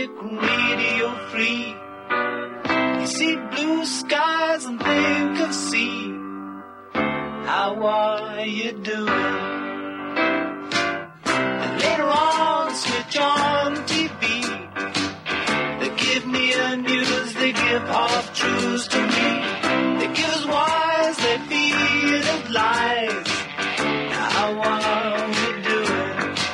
music radio free. You see blue skies and think of sea. How are you doing? And later on, switch on TV. They give me the news, they give half truths to me. They give us whys, they feed us lies. Now how are we doing?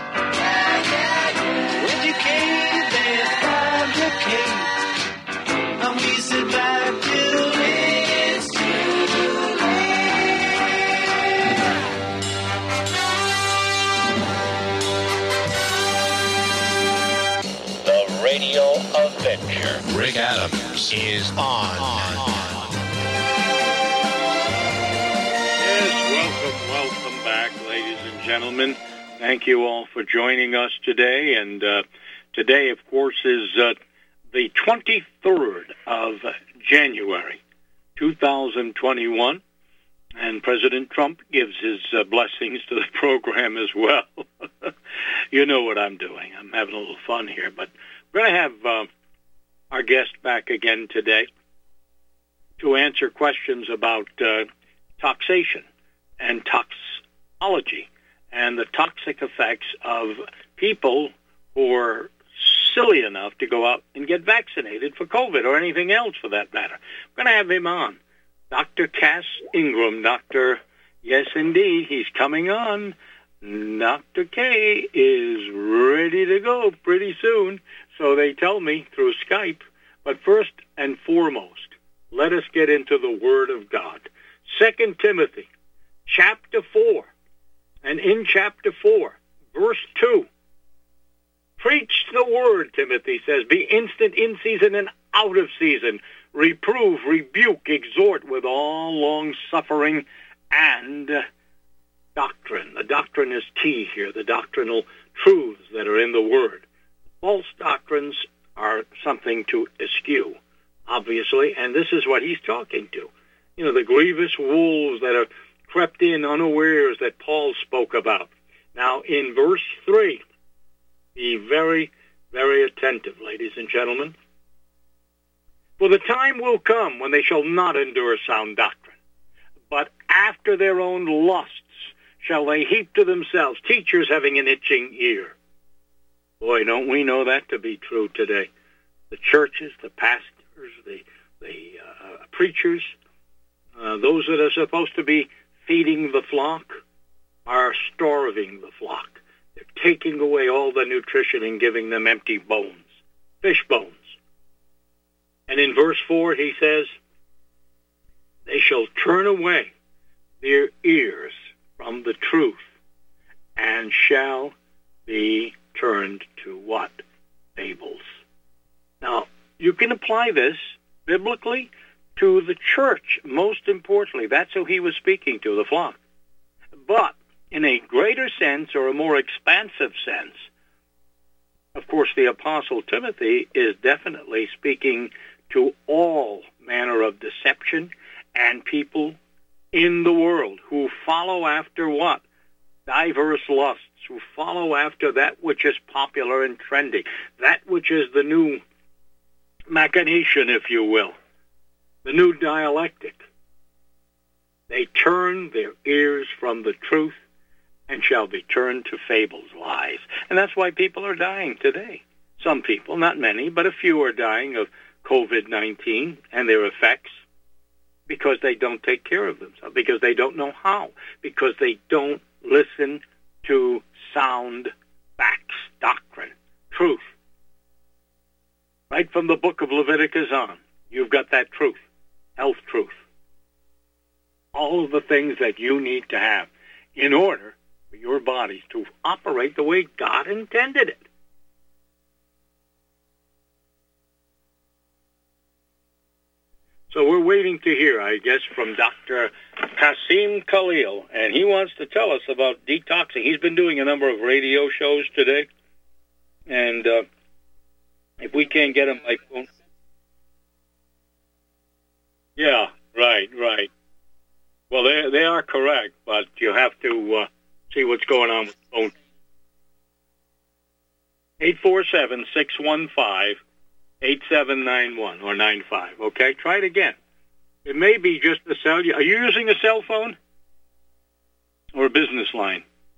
Educate, they fabricate. And we sit back till it's too late. The Radio Adventure. Rick Adams is on. Yes, welcome back, ladies and gentlemen. Thank you all for joining us today. And today, of course, is the 23rd of January, 2021. And President Trump gives his blessings to the program as well. You know what I'm doing. I'm having a little fun here. But we're going to have our guest back again today to answer questions about taxation and toxology and the toxic effects of people who are silly enough to go out and get vaccinated for COVID or anything else for that matter. I'm going to have him on. Dr. Cass Ingram. Yes, indeed, he's coming on. Dr. K is ready to go pretty soon, so they tell me through Skype. But first and foremost, let us get into the Word of God. 2 Timothy, chapter 4, and in chapter 4, verse 2, preach the Word, Timothy says, be instant in season and out of season, reprove, rebuke, exhort with all long-suffering and doctrine. The doctrine is key here, the doctrinal truths that are in the Word. False doctrines are something to eschew, obviously, and this is what he's talking to. You know, the grievous wolves that are crept in unawares that Paul spoke about. Now, in verse 3, be very, very attentive, ladies and gentlemen. For the time will come when they shall not endure sound doctrine, but after their own lusts shall they heap to themselves teachers having an itching ear. Boy, don't we know that to be true today. The churches, the pastors, the preachers, those that are supposed to be feeding the flock are starving the flock. They're taking away all the nutrition and giving them empty bones, fish bones. And in verse 4 he says, they shall turn away their ears from the truth and shall be turned to what? Fables. Now, you can apply this biblically to the church, most importantly. That's who he was speaking to, the flock. But in a greater sense or a more expansive sense, of course, the Apostle Timothy is definitely speaking to all manner of deception and people in the world who follow after what? Diverse lusts, who follow after that which is popular and trendy, that which is the new machination, if you will, the new dialectic. They turn their ears from the truth and shall be turned to fables, lies. And that's why people are dying today. Some people, not many, but a few are dying of COVID-19 and their effects because they don't take care of themselves, because they don't know how, because they don't listen to sound facts, doctrine, truth. Right from the book of Leviticus on, you've got that truth, health truth. All of the things that you need to have in order for your bodies to operate the way God intended it. So we're waiting to hear, I guess, from Dr. Qasim Khalil, and he wants to tell us about detoxing. He's been doing a number of radio shows today, and if we can't get him by phone. Yeah, right. Well, they are correct, but you have to see what's going on with the phone. 847-615-8791 or 95. Okay, try it again. It may be just a cell. Are you using a cell phone or a business line?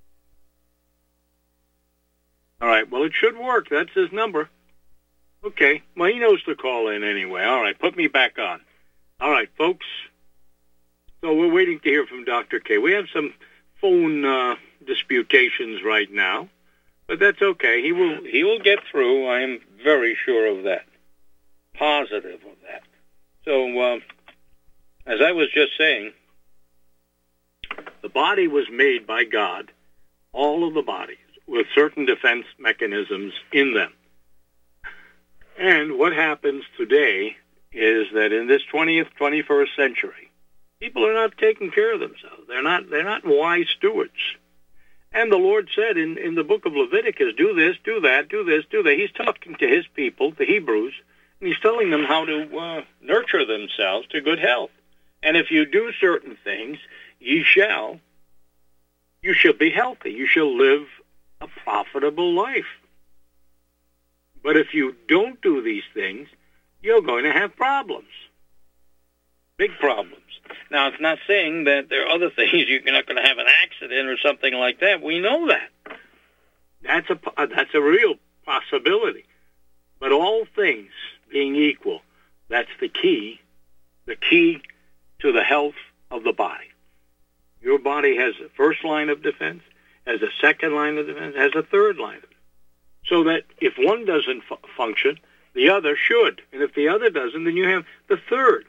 All right, well, it should work. That's his number. Okay, well, he knows to call in anyway. All right, put me back on. All right, folks. So we're waiting to hear from Dr. K. We have some phone disputations right now, but that's okay. He will get through. I am very sure of that. Positive of that. So, as I was just saying, the body was made by God, all of the bodies, with certain defense mechanisms in them. And what happens today is that in this 20th, 21st century, people are not taking care of themselves. They're not wise stewards. And the Lord said in the book of Leviticus, do this, do that, do this, do that. He's talking to his people, the Hebrews, and he's telling them how to nurture themselves to good health. And if you do certain things, you shall be healthy. You shall live a profitable life. But if you don't do these things, you're going to have problems. Big problems. Now, it's not saying that there are other things. You're not going to have an accident or something like that. We know that. That's a real possibility. But all things being equal, that's the key to the health of the body. Your body has a first line of defense, has a second line of defense, has a third line of defense. So that if one doesn't function, the other should. And if the other doesn't, then you have the third.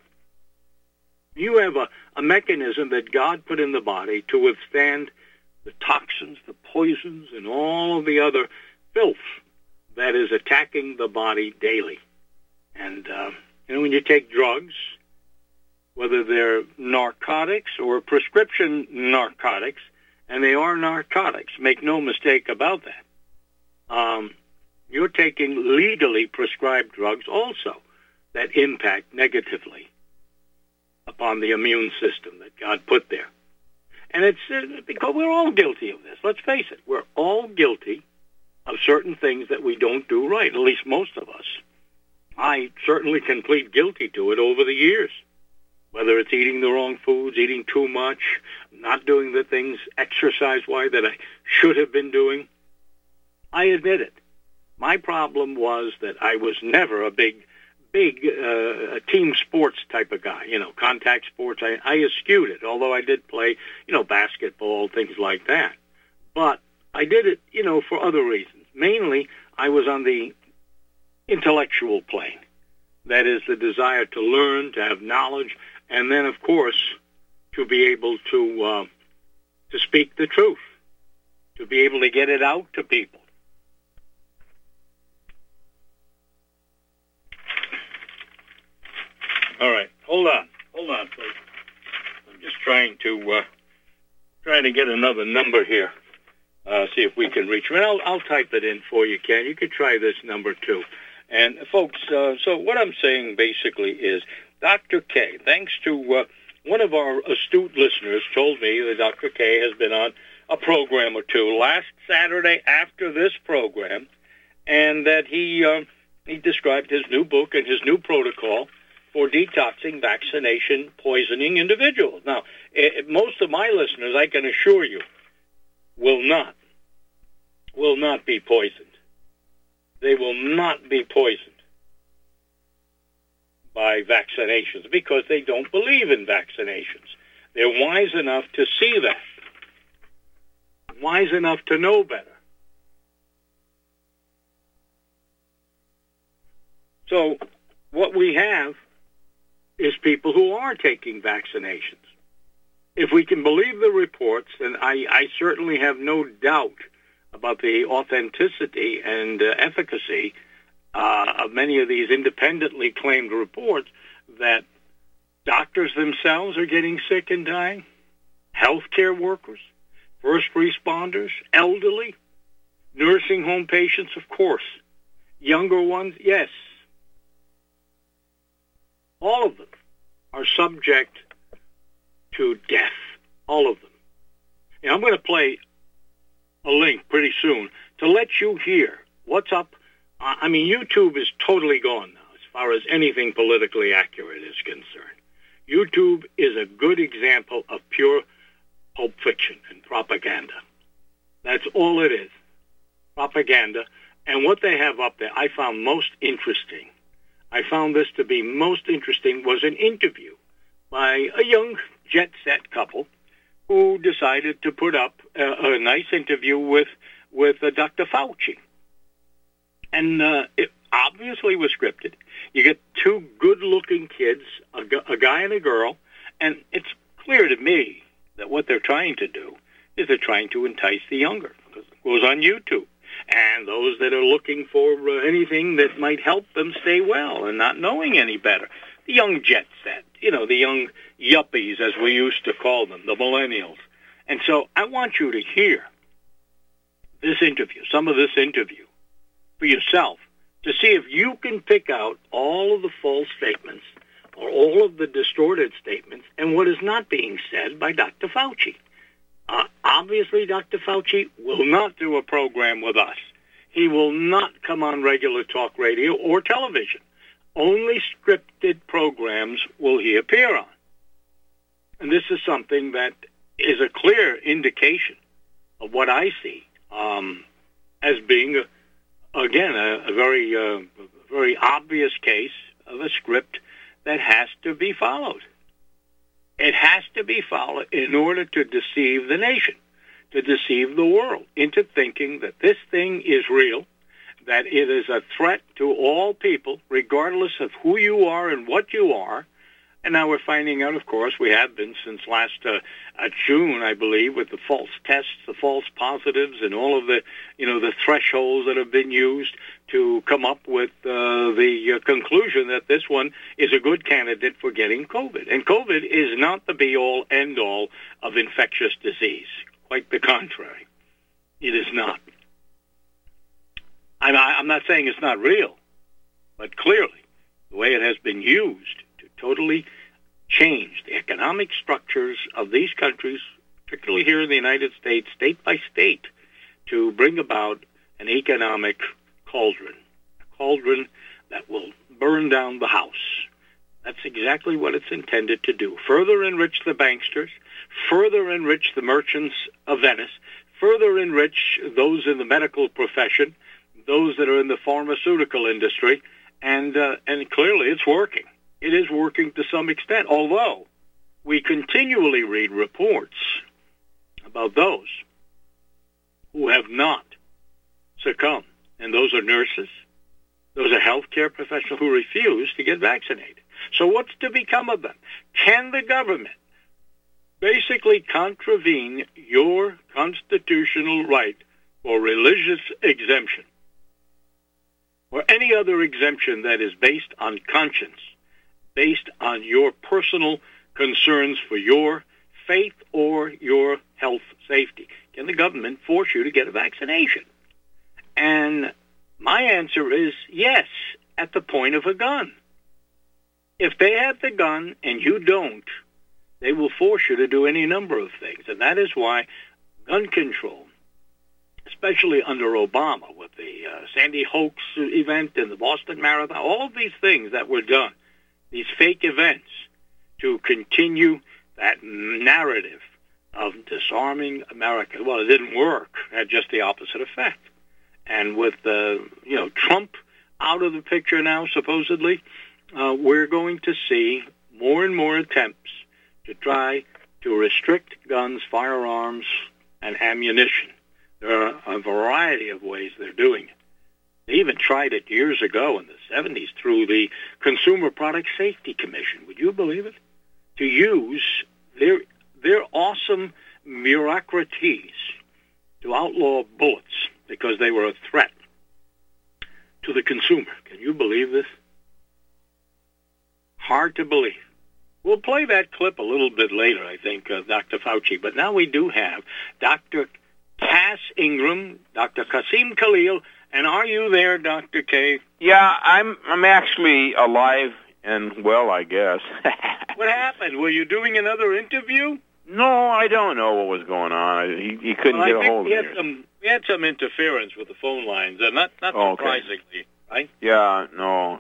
You have a mechanism that God put in the body to withstand the toxins, the poisons, and all of the other filth that is attacking the body daily. And, when you take drugs, whether they're narcotics or prescription narcotics, and they are narcotics, make no mistake about that, you're taking legally prescribed drugs also that impact negatively upon the immune system that God put there. And it's because we're all guilty of this. Let's face it. We're all guilty of certain things that we don't do right, at least most of us. I certainly can plead guilty to it over the years, whether it's eating the wrong foods, eating too much, not doing the things exercise-wise that I should have been doing. I admit it. My problem was that I was never a big team sports type of guy, contact sports. I eschewed it, although I did play, basketball, things like that. But I did it, for other reasons. Mainly, I was on the intellectual plane. That is the desire to learn, to have knowledge, and then, of course, to be able to speak the truth, to be able to get it out to people. All right, hold on, folks. I'm just trying to get another number here. See if we can reach him. And I'll type it in for you, Ken. You could try this number too. And folks, so what I'm saying basically is, Dr. K, thanks to one of our astute listeners, told me that Dr. K has been on a program or two last Saturday after this program, and that he described his new book and his new protocol for detoxing vaccination poisoning individuals. Now, most of my listeners, I can assure you, will not be poisoned. They will not be poisoned by vaccinations because they don't believe in vaccinations. They're wise enough to see that, wise enough to know better. So what we have is people who are taking vaccinations. If we can believe the reports, and I certainly have no doubt about the authenticity and efficacy of many of these independently claimed reports, that doctors themselves are getting sick and dying, healthcare workers, first responders, elderly, nursing home patients, of course, younger ones, yes. All of them are subject to death, all of them. And I'm going to play a link pretty soon to let you hear What's up? I mean, YouTube is totally gone now as far as anything politically accurate is concerned. YouTube is a good example of pure pulp fiction and propaganda. That's all it is, propaganda. And what they have up there, I found most interesting. I found this to be most interesting was an interview by a young jet-set couple who decided to put up a nice interview with Dr. Fauci. And it obviously was scripted. You get two good-looking kids, a guy and a girl, and it's clear to me that what they're trying to do is they're trying to entice the younger, because it goes on YouTube. And those that are looking for anything that might help them stay well and not knowing any better. The young jet set, the young yuppies, as we used to call them, the millennials. And so I want you to hear this interview, some of this interview, for yourself, to see if you can pick out all of the false statements or all of the distorted statements and what is not being said by Dr. Fauci. Obviously, Dr. Fauci will not do a program with us. He will not come on regular talk radio or television. Only scripted programs will he appear on. And this is something that is a clear indication of what I see as being, a very obvious case of a script that has to be followed. It has to be followed in order to deceive the nation, to deceive the world into thinking that this thing is real, that it is a threat to all people, regardless of who you are and what you are. And now we're finding out, of course, we have been since last June, I believe, with the false tests, the false positives, and all of the, the thresholds that have been used to come up with the conclusion that this one is a good candidate for getting COVID. And COVID is not the be-all, end-all of infectious disease. Quite the contrary. It is not. I'm not saying it's not real, but clearly the way it has been used to totally change the economic structures of these countries, particularly here in the United States, state by state, to bring about an economic cauldron, a cauldron that will burn down the house. That's exactly what it's intended to do. Further enrich the banksters, further enrich the merchants of Venice, further enrich those in the medical profession, those that are in the pharmaceutical industry, and clearly it's working. It is working to some extent, although we continually read reports about those who have not succumbed, and those are nurses, those are healthcare professionals who refuse to get vaccinated. So what's to become of them? Can the government basically contravene your constitutional right for religious exemption or any other exemption that is based on conscience, based on your personal concerns for your faith or your health safety? Can the government force you to get a vaccination? And my answer is yes, at the point of a gun. If they have the gun and you don't, they will force you to do any number of things. And that is why gun control, especially under Obama with the Sandy Hook event and the Boston Marathon, all of these things that were done, these fake events, to continue that narrative of disarming America. Well, it didn't work. It had just the opposite effect. And with Trump out of the picture now, supposedly, we're going to see more and more attempts to try to restrict guns, firearms, and ammunition. There are a variety of ways they're doing it. They even tried it years ago in the 70s through the Consumer Product Safety Commission. Would you believe it? To use their awesome bureaucraties to outlaw bullets because they were a threat to the consumer. Can you believe this? Hard to believe. We'll play that clip a little bit later, I think, Dr. Fauci. But now we do have Dr. Cass Ingram, Dr. Qasim Khalil, and are you there, Dr. K? Yeah, I'm actually alive and well, I guess. What happened? Were you doing another interview? No, I don't know what was going on. He couldn't get a hold of me. We had some interference with the phone lines, not surprisingly, right? Yeah, no.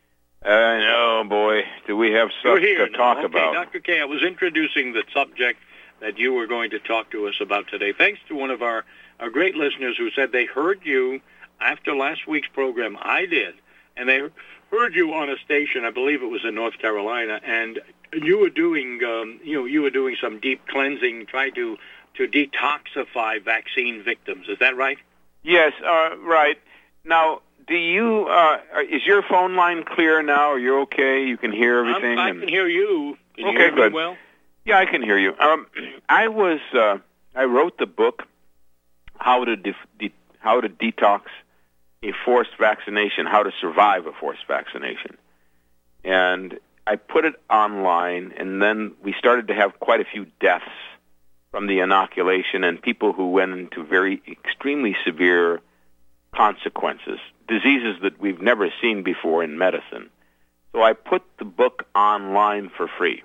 Oh, boy, do we have stuff to talk about. Dr. K, I was introducing the subject that you were going to talk to us about today. Thanks to one of our great listeners who said they heard you after last week's program. I did, and they heard you on a station, I believe it was in North Carolina, and you were doing, you were doing some deep cleansing, trying to detoxify vaccine victims. Is that right? Yes, right. Now, do you? Is your phone line clear now? Are you okay? You can hear everything. I can hear you. Can you okay, hear me good. well? Yeah, I can hear you. I wrote the book How to Detox a Forced Vaccination, How to Survive a Forced Vaccination, and I put it online. And then we started to have quite a few deaths from the inoculation, and people who went into very extremely severe consequences, diseases that we've never seen before in medicine. So I put the book online for free.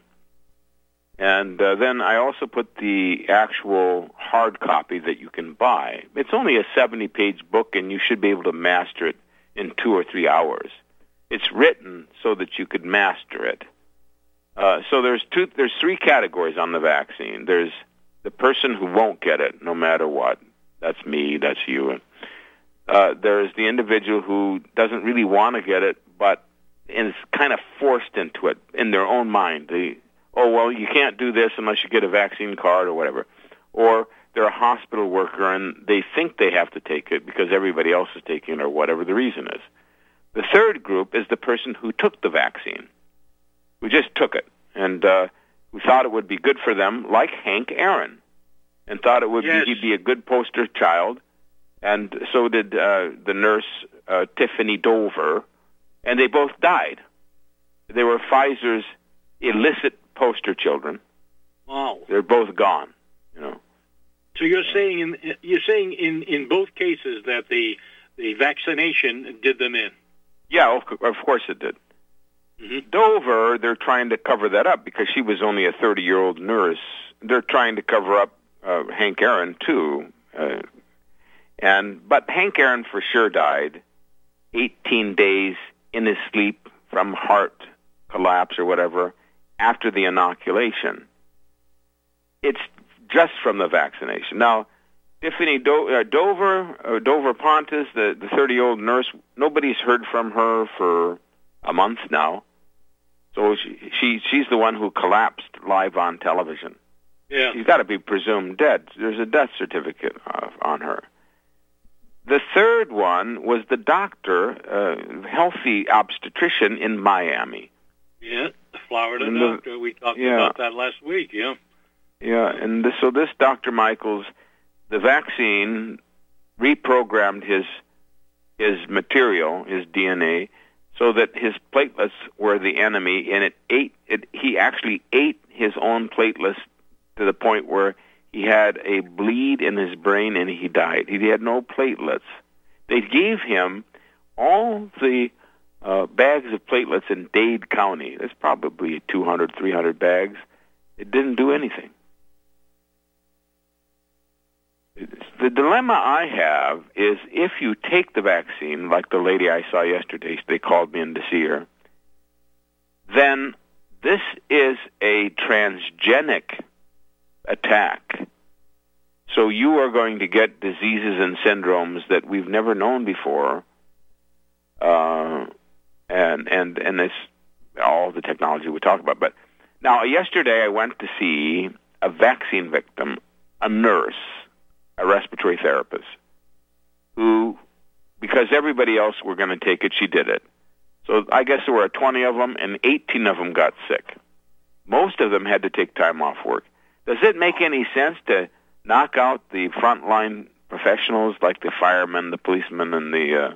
And then I also put the actual hard copy that you can buy. It's only a 70-page book, and you should be able to master it in 2 or 3 hours. It's written so that you could master it. So there's 3 categories on the vaccine. There's the person who won't get it no matter what. That's me, that's you. There's the individual who doesn't really want to get it, but is kind of forced into it in their own mind. You can't do this unless you get a vaccine card or whatever. Or they're a hospital worker and they think they have to take it because everybody else is taking it or whatever the reason is. The third group is the person who took the vaccine, who just took it, and who thought it would be good for them, like Hank Aaron, and thought he'd be a good poster child. And so did the nurse, Tiffany Dover, and they both died. They were Pfizer's illicit poster children. Wow. They're both gone, So you're saying in both cases that the vaccination did them in? Yeah, of course it did. Mm-hmm. Dover, they're trying to cover that up because she was only a 30-year-old nurse. They're trying to cover up Hank Aaron, too. But Hank Aaron for sure died 18 days in his sleep from heart collapse or whatever after the inoculation. It's just from the vaccination. Now, Tiffany Dover Pontus, the 30-year-old nurse, nobody's heard from her for a month now. So she's the one who collapsed live on television. Yeah. She's got to be presumed dead. There's a death certificate on her. The third one was the doctor, healthy obstetrician in Miami. Yeah, the Florida doctor. We talked about that last week, yeah. Yeah, and so this Dr. Michaels, the vaccine reprogrammed his material, his DNA, so that his platelets were the enemy, and he actually ate his own platelets to the point where he had a bleed in his brain and he died. He had no platelets. They gave him all the bags of platelets in Dade County. There's probably 200, 300 bags. It didn't do anything. The dilemma I have is if you take the vaccine, like the lady I saw yesterday, they called me in to see her, then this is a transgenic attack. So you are going to get diseases and syndromes that we've never known before, and it's all the technology we talk about. But now, yesterday I went to see a vaccine victim, a nurse, a respiratory therapist, who, because everybody else were going to take it, she did it. So I guess there were 20 of them, and 18 of them got sick. Most of them had to take time off work. Does it make any sense to knock out the frontline professionals like the firemen, the policemen, and the...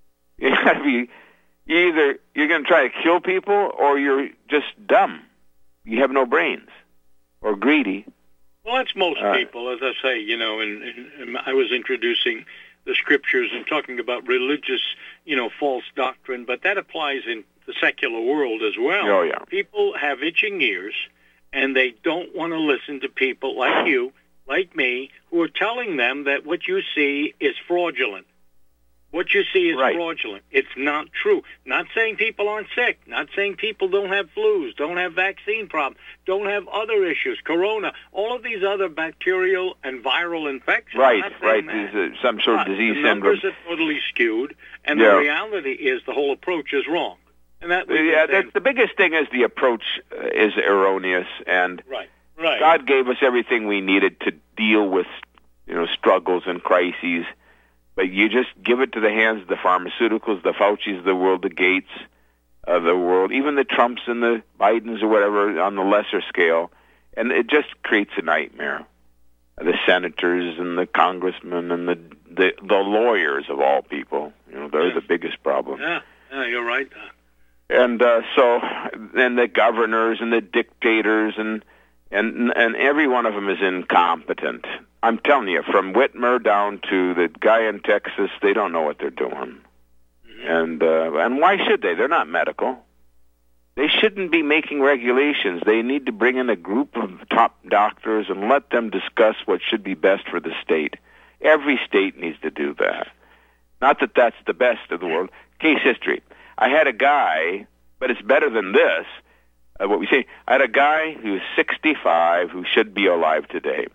either you're going to try to kill people or you're just dumb. You have no brains. Or greedy. Well, that's most people, as I say, and I was introducing the scriptures and talking about religious, false doctrine, but that applies in the secular world as well. Oh, yeah. People have itching ears, and they don't want to listen to people like you like me, who are telling them that what you see is fraudulent. What you see is fraudulent. It's not true. Not saying people aren't sick. Not saying people don't have flus, don't have vaccine problems, don't have other issues, corona, all of these other bacterial and viral infections. Right. Some sort of disease syndrome. The numbers are totally skewed, and the reality is the whole approach is wrong. And that's the biggest thing is the approach is erroneous, and right. God gave us everything we needed to deal with, struggles and crises. But you just give it to the hands of the pharmaceuticals, the Faucis of the world, the Gates of the world, even the Trumps and the Bidens or whatever on the lesser scale, and it just creates a nightmare. The senators and the congressmen and the lawyers of all people, they're the biggest problem. Yeah, you're right. And so then the governors and the dictators and every one of them is incompetent. I'm telling you, from Whitmer down to the guy in Texas, they don't know what they're doing. And why should they? They're not medical. They shouldn't be making regulations. They need to bring in a group of top doctors and let them discuss what should be best for the state. Every state needs to do that. Not that that's the best of the world. Case history. I had a guy, but it's better than this, what we say. I had a guy who's 65 who should be alive today.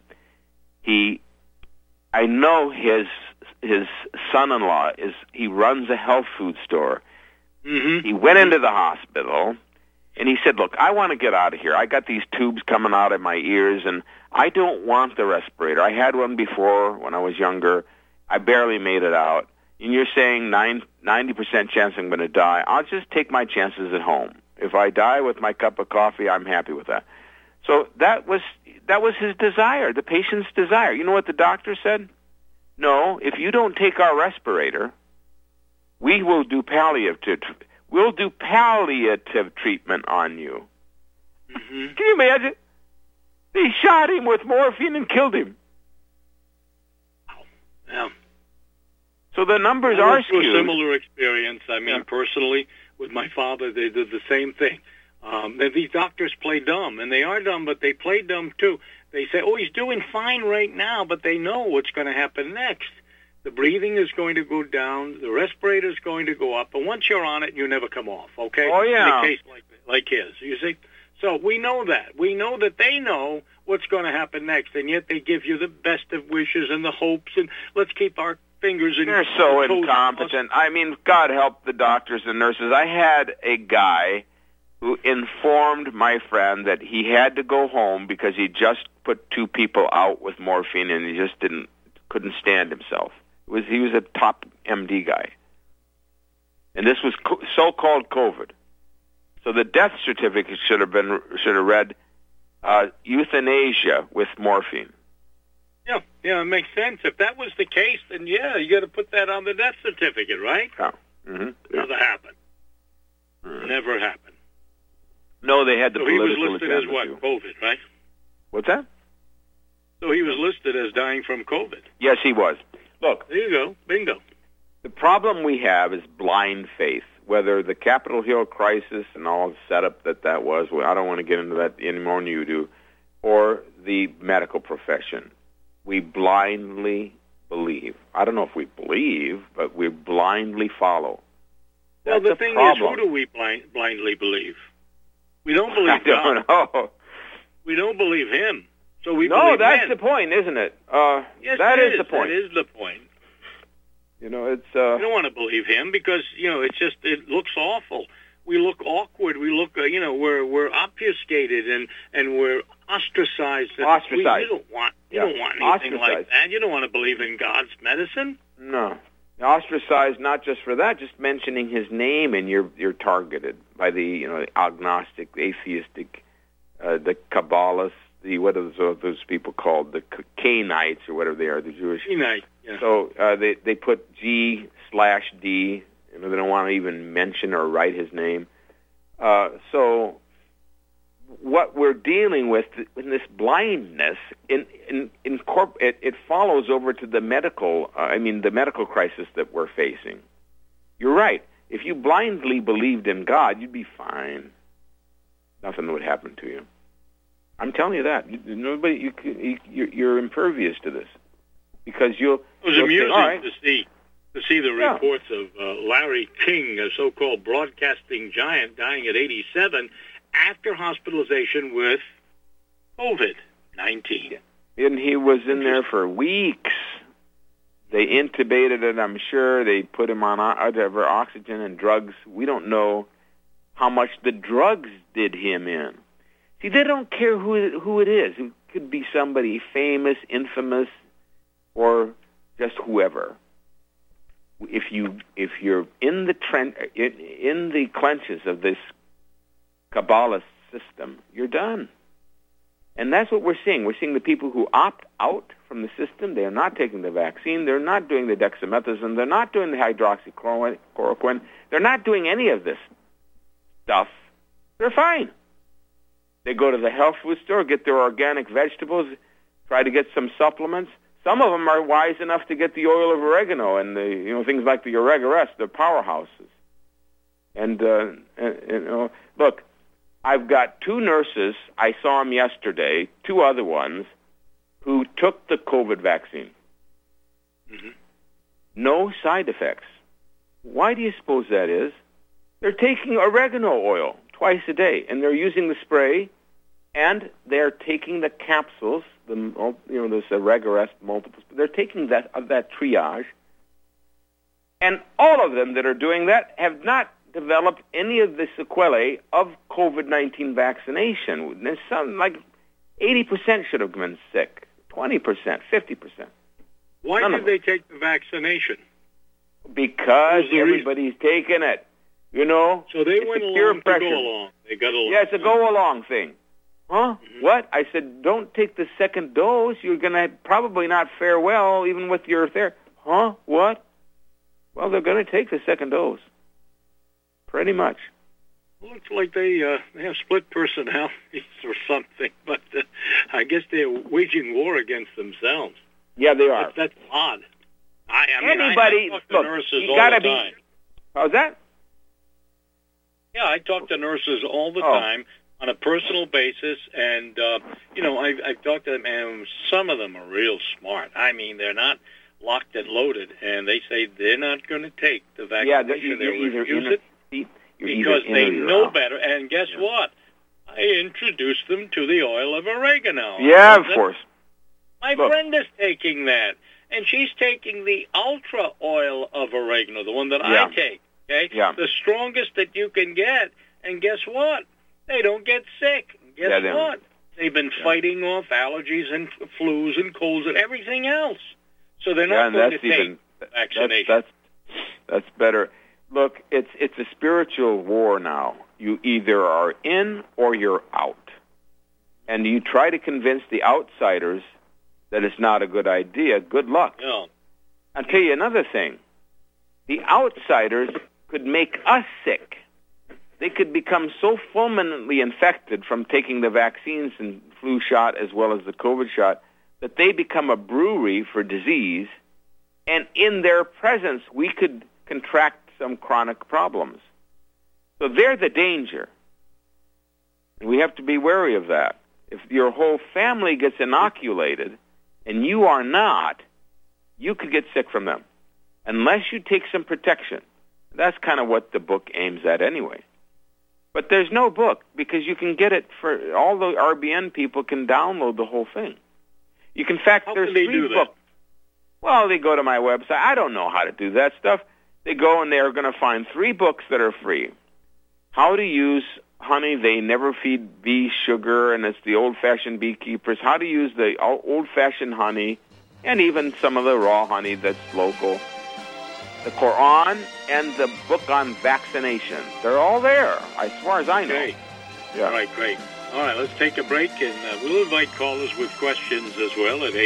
I know his son-in-law he runs a health food store. Mm-hmm. He went into the hospital, and he said, look, I want to get out of here. I got these tubes coming out of my ears, and I don't want the respirator. I had one before when I was younger. I barely made it out. And you're saying 90% chance I'm going to die. I'll just take my chances at home. If I die with my cup of coffee, I'm happy with that. So that was his desire, the patient's desire. You know what the doctor said? No, if you don't take our respirator, we will do palliative. We'll do palliative treatment on you. Mm-hmm. Can you imagine? They shot him with morphine and killed him. Yeah. So the numbers are skewed. A similar experience. I mean, personally, with my father, they did the same thing. These doctors play dumb, and they are dumb, but they play dumb too. They say, oh, he's doing fine right now, but they know what's going to happen next. The breathing is going to go down, the respirator is going to go up, and once you're on it, you never come off, okay? Oh, yeah. In a case like his, you see? So we know that. We know that they know what's going to happen next, and yet they give you the best of wishes and the hopes, and let's keep our fingers in. They're so incompetent. I mean, God help the doctors and nurses. I had a guy who informed my friend that he had to go home because he just put 2 people out with morphine and he just couldn't stand himself. He was a top MD guy. And this was so-called COVID. So the death certificate should have read euthanasia with morphine. Yeah, it makes sense. If that was the case, then you got to put that on the death certificate, right? Yeah. Mm-hmm. Never happened. Never happened. No, they had the political agenda. So he was listed as what? Too. COVID, right? What's that? So he was listed as dying from COVID. Yes, he was. Look. There you go. Bingo. The problem we have is blind faith. Whether the Capitol Hill crisis and all the setup that was, I don't want to get into that any more than you do, or the medical profession. We blindly believe. I don't know if we believe, but we blindly follow. Well, the thing is, who do we blindly believe? We don't believe God. I don't know. We don't believe him. So we No, believe that's men. the point, isn't it? Yes, that is the point. That is the point. It's. You don't want to believe him because it looks awful. We look awkward. We look, we're obfuscated and we're ostracized. Ostracized. You don't want anything like that. You don't want to believe in God's medicine. No. Ostracized not just for that, just mentioning his name, and you're targeted by the agnostic, atheistic, the Kabbalists, what are those people called, the Cainites or whatever they are, the Jewish. Cainite. Yeah. So they put G/D. They don't want to even mention or write his name. So what we're dealing with in this blindness, it follows over to the medical crisis that we're facing. You're right. If you blindly believed in God, you'd be fine. Nothing would happen to you. I'm telling you that. Nobody, you're impervious to this because It was amusing right. to see the reports of Larry King, a so-called broadcasting giant, dying at 87 after hospitalization with COVID-19. And he was in there for weeks. They intubated it, I'm sure. They put him on whatever oxygen and drugs. We don't know how much the drugs did him in. See, they don't care who it is. It could be somebody famous, infamous, or just whoever. If you're in the clenches of this Kabbalist system, you're done. And that's what we're seeing. We're seeing the people who opt out from the system. They are not taking the vaccine. They're not doing the dexamethasone. They're not doing the hydroxychloroquine. They're not doing any of this stuff. They're fine. They go to the health food store, get their organic vegetables, try to get some supplements. Some of them are wise enough to get the oil of oregano and things like the Oregarest, the powerhouses. And look, I've got 2 nurses, I saw them yesterday, 2 other ones, who took the COVID vaccine. Mm-hmm. No side effects. Why do you suppose that is? They're taking oregano oil twice a day, and they're using the spray, and they're taking the capsules, this Oregarest multiples, they're taking that triage, and all of them that are doing that have not developed any of the sequelae of COVID-19 vaccination. There's some, like 80% should have been sick, 20%, 50%. Why did they take the vaccination? Because everybody's taking it, So they went along to go along. They got along. Yeah, it's a go-along thing. Huh? Mm-hmm. What? I said, don't take the second dose. You're going to probably not fare well, even with your therapy. Huh? What? Well, they're going to take the second dose. Pretty much. Well, looks like they have split personalities or something, but I guess they're waging war against themselves. Yeah, they are. That's odd. I talk to nurses all the time. How's that? Yeah, I talk to nurses all the time on a personal basis, and I've talked to them, and some of them are real smart. I mean, they're not locked and loaded, and they say they're not going to take the vaccination. They refuse it. Because they know better. And guess what? I introduced them to the oil of oregano. Yeah, of course. My friend is taking that. And she's taking the ultra oil of oregano, the one that I take. Okay? Yeah. The strongest that you can get. And guess what? They don't get sick. Guess what? They've been fighting off allergies and flus and colds and everything else. So they're not going to take vaccination. That's better. Look, it's a spiritual war now. You either are in or you're out. And you try to convince the outsiders that it's not a good idea. Good luck. No. I'll tell you another thing. The outsiders could make us sick. They could become so fulminantly infected from taking the vaccines and flu shot as well as the COVID shot that they become a brewery for disease. And in their presence, we could contract some chronic problems. So they're the danger. And we have to be wary of that. If your whole family gets inoculated and you are not, you could get sick from them unless you take some protection. That's kind of what the book aims at anyway. But there's no book because you can get it for all the RBN people can download the whole thing. You can, in fact, there's 3 books. Well, they go to my website. I don't know how to do that stuff. They go and they're going to find 3 books that are free. How to use honey they never feed bees sugar, and it's the old-fashioned beekeepers. How to use the old-fashioned honey, and even some of the raw honey that's local. The Quran and the book on vaccination. They're all there, as far as I know. Okay. Yeah. All right, great. All right, let's take a break, and we'll invite callers with questions as well at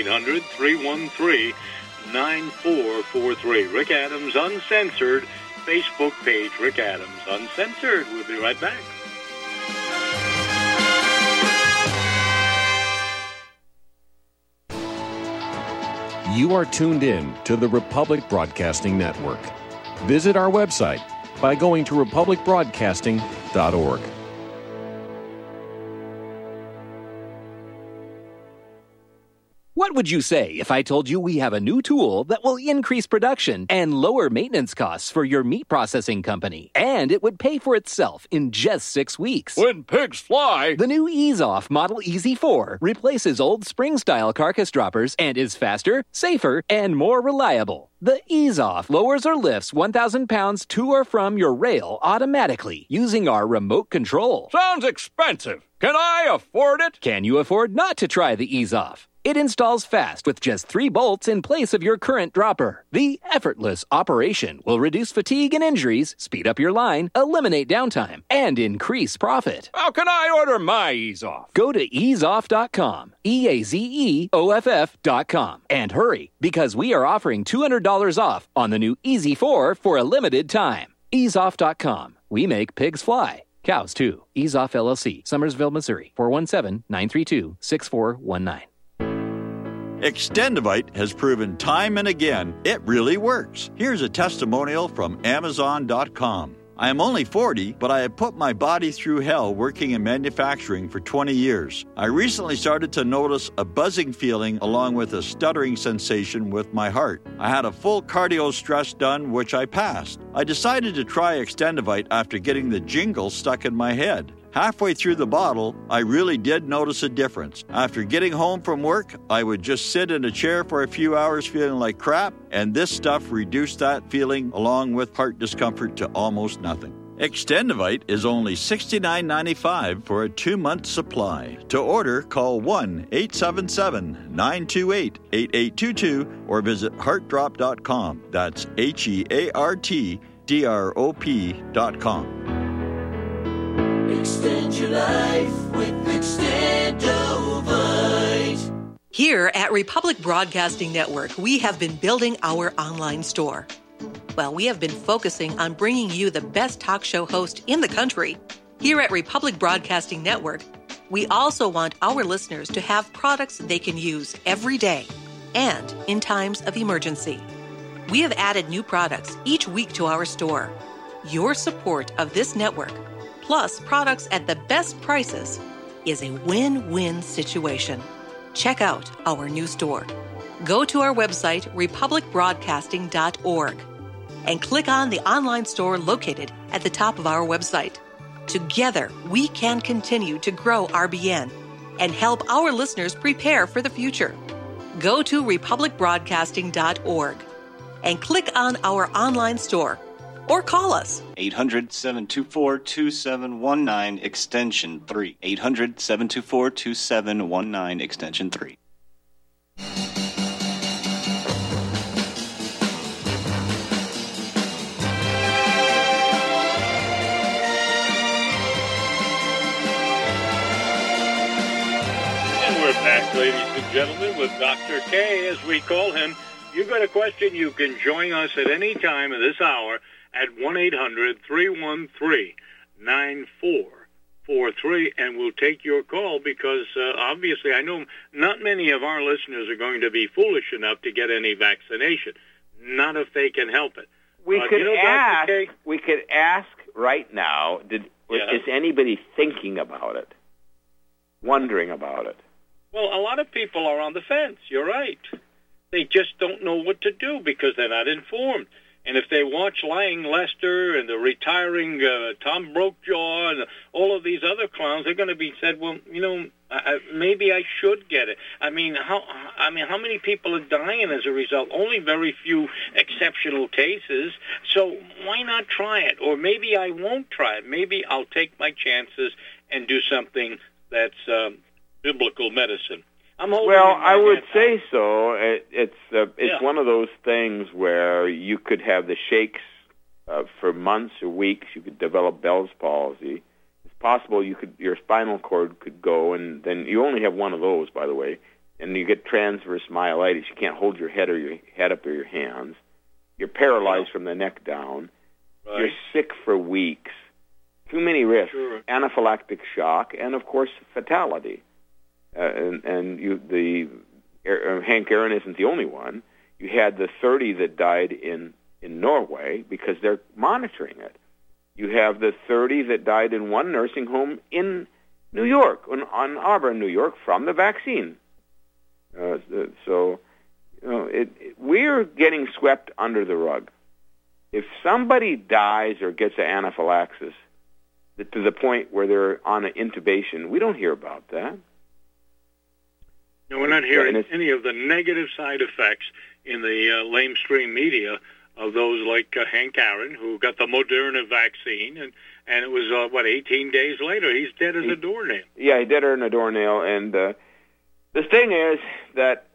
800-313-9443. Rick Adams Uncensored, Facebook page, Rick Adams Uncensored. We'll be right back. You are tuned in to the Republic Broadcasting Network. Visit our website by going to republicbroadcasting.org. What would you say if I told you we have a new tool that will increase production and lower maintenance costs for your meat processing company? And it would pay for itself in just 6 weeks. When pigs fly. The new EaseOff Model EZ4 replaces old spring-style carcass droppers and is faster, safer, and more reliable. The EaseOff lowers or lifts 1,000 pounds to or from your rail automatically using our remote control. Sounds expensive. Can I afford it? Can you afford not to try the EaseOff? It installs fast with just 3 bolts in place of your current dropper. The effortless operation will reduce fatigue and injuries, speed up your line, eliminate downtime, and increase profit. How can I order my EaseOff? Go to easeoff.com, EAZEOFF.com, and hurry, because we are offering $200 off on the new EZ4 for a limited time. Easeoff.com. We make pigs fly. Cows, too. EaseOff LLC, Summersville, Missouri, 417-932-6419. Extendivite has proven time and again it really works. Here's a testimonial from Amazon.com. I am only 40, but I have put my body through hell working in manufacturing for 20 years. I recently started to notice a buzzing feeling along with a stuttering sensation with my heart. I had a full cardio stress done, which I passed. I decided to try Extendivite after getting the jingle stuck in my head. Halfway through the bottle, I really did notice a difference. After getting home from work, I would just sit in a chair for a few hours feeling like crap, and this stuff reduced that feeling along with heart discomfort to almost nothing. Extendivite is only $69.95 for a 2-month supply. To order, call 1-877-928-8822 or visit heartdrop.com. That's HEARTDROP.com. Extend your life with Extendovite. Here at Republic Broadcasting Network, we have been building our online store. Well, we have been focusing on bringing you the best talk show host in the country. Here at Republic Broadcasting Network, we also want our listeners to have products they can use every day and in times of emergency. We have added new products each week to our store. Your support of this network, plus products at the best prices, is a win-win situation. Check out our new store. Go to our website, republicbroadcasting.org, and click on the online store located at the top of our website. Together, we can continue to grow RBN and help our listeners prepare for the future. Go to republicbroadcasting.org and click on our online store, or call us. 800-724-2719, extension 3. 800-724-2719, extension 3. And we're back, ladies and gentlemen, with Dr. K, as we call him. You've got a question, you can join us at any time of this hour at 1-800-313-9443, and we'll take your call because obviously I know not many of our listeners are going to be foolish enough to get any vaccination, not if they can help it. We could ask right now, is anybody thinking about it, wondering about it? Well, a lot of people are on the fence, you're right. They just don't know what to do because they're not informed. And if they watch Lying Lester and the retiring Tom Brokejaw and all of these other clowns, they're going to be said, well, maybe I should get it. I mean, how many people are dying as a result? Only very few exceptional cases. So why not try it? Or maybe I won't try it. Maybe I'll take my chances and do something that's biblical medicine. I would say so. It's one of those things where you could have the shakes for months or weeks. You could develop Bell's palsy. It's possible your spinal cord could go, and then you only have one of those, by the way. And you get transverse myelitis. You can't hold your head up or your hands. You're paralyzed from the neck down. Right. You're sick for weeks. Too many risks. Sure. Anaphylactic shock, and of course fatality. Hank Aaron isn't the only one. You had the 30 that died in Norway because they're monitoring it. You have the 30 that died in one nursing home in New York, on Auburn, New York, from the vaccine. So, we're getting swept under the rug. If somebody dies or gets an anaphylaxis to the point where they're on an intubation, we don't hear about that. No, we're not hearing any of the negative side effects in the lamestream media of those like Hank Aaron, who got the Moderna vaccine, and it was, 18 days later, he's dead as a doornail. Yeah, he's dead as a doornail, and the thing is that,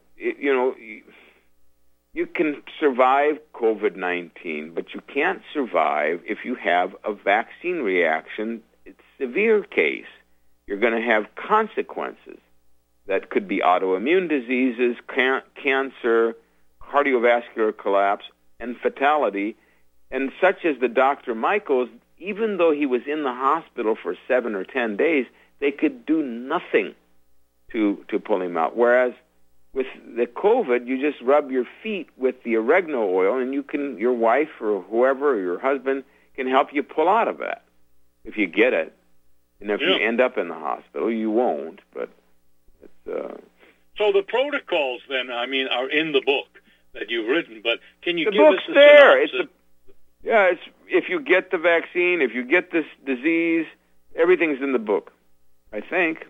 you can survive COVID-19, but you can't survive if you have a vaccine reaction. It's a severe case. You're going to have consequences that could be autoimmune diseases, cancer, cardiovascular collapse, and fatality. And such as the Dr. Michaels, even though he was in the hospital for 7 or 10 days, they could do nothing to pull him out. Whereas with the COVID, you just rub your feet with the oregano oil, and your wife or whoever, or your husband, can help you pull out of that if you get it. And if you end up in the hospital, you won't. But it's, so the protocols then, are in the book that you've written. But can you give book's us a there? synopsis? It's if you get the vaccine, if you get this disease, everything's in the book, I think.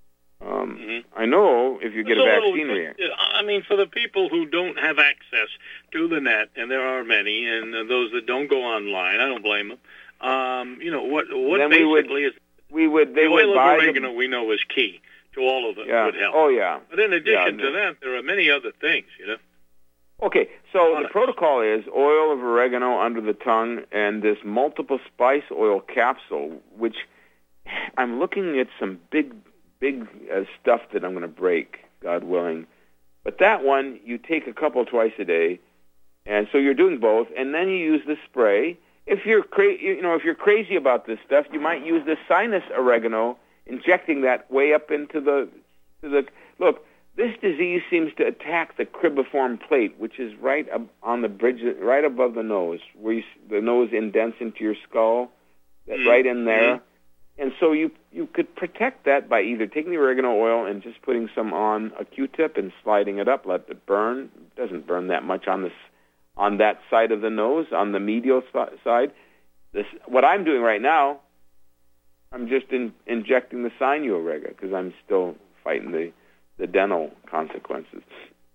I know if you get a vaccine reaction. For the people who don't have access to the net, and there are many, and those that don't go online, I don't blame them. What then basically is the oil of oregano we know is key to all of it. Would help. Oh, yeah. But in addition to that, there are many other things, Okay, so the protocol is oil of oregano under the tongue and this multiple spice oil capsule, which I'm looking at some big stuff that I'm going to break, God willing. But that one, you take a couple twice a day, and so you're doing both, and then you use the spray. If you're if you're crazy about this stuff, you might use the sinus oregano, injecting that way up into the look. This disease seems to attack the cribriform plate, which is right on the bridge, right above the nose, where the nose indents into your skull. That's right in there. And so you could protect that by either taking the oregano oil and just putting some on a Q-tip and sliding it up, let it burn. It doesn't burn that much on that side of the nose, on the medial side. What I'm doing right now, I'm just injecting the Sinu-Orega because I'm still fighting the dental consequences.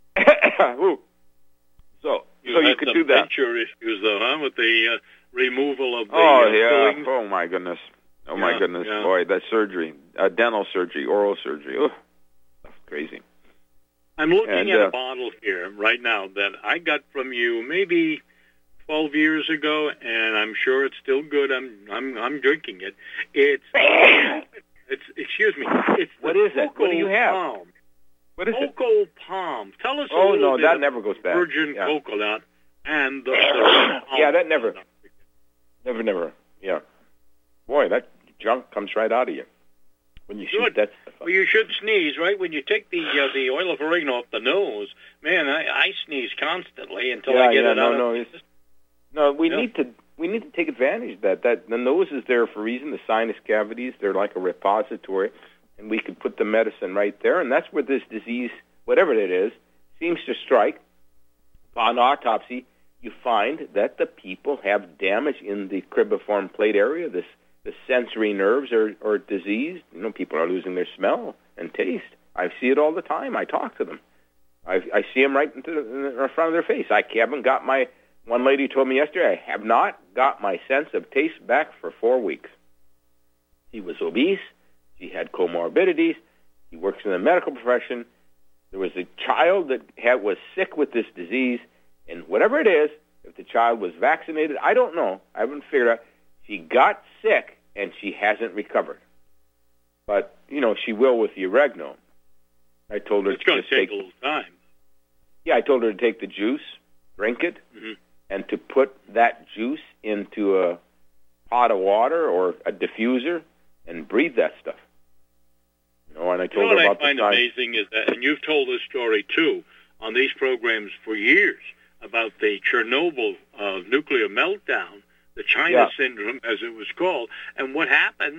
So you could do that. Denture issues, though, with the removal of the fillings. Oh, my goodness. Oh, my goodness, boy, that surgery, dental surgery, oral surgery, that's crazy. I'm looking at a bottle here right now that I got from you maybe 12 years ago, and I'm sure it's still good. I'm drinking it. It's excuse me. It's what is it? What do you have? Palm. What is it? Cocoa Palm. Tell us a little bit that never goes bad. Virgin coconut and the that never. Yeah. Boy, that junk comes right out of you when you shoot that stuff up. Well, you should sneeze, right? When you take the oil of oregano up the nose, man, I sneeze constantly until I get it out. We need to take advantage of that. That the nose is there for a reason. The sinus cavities, they're like a repository, and we could put the medicine right there. And that's where this disease, whatever it is, seems to strike. On autopsy, you find that the people have damage in the cribriform plate area. The sensory nerves are diseased. People are losing their smell and taste. I see it all the time. I talk to them. I see them right in front of their face. I haven't got one lady told me yesterday, I have not got my sense of taste back for 4 weeks. She was obese. She had comorbidities. She works in the medical profession. There was a child that was sick with this disease, and whatever it is, if the child was vaccinated, I don't know. I haven't figured out. She got sick, and she hasn't recovered. But, she will with the oregano. I told her it's going to take a little time. Yeah, I told her to take the juice, drink it, and to put that juice into a pot of water or a diffuser and breathe that stuff. And I told her about what I find amazing is that, and you've told this story, too, on these programs for years, about the Chernobyl nuclear meltdown, the China syndrome, as it was called, and what happened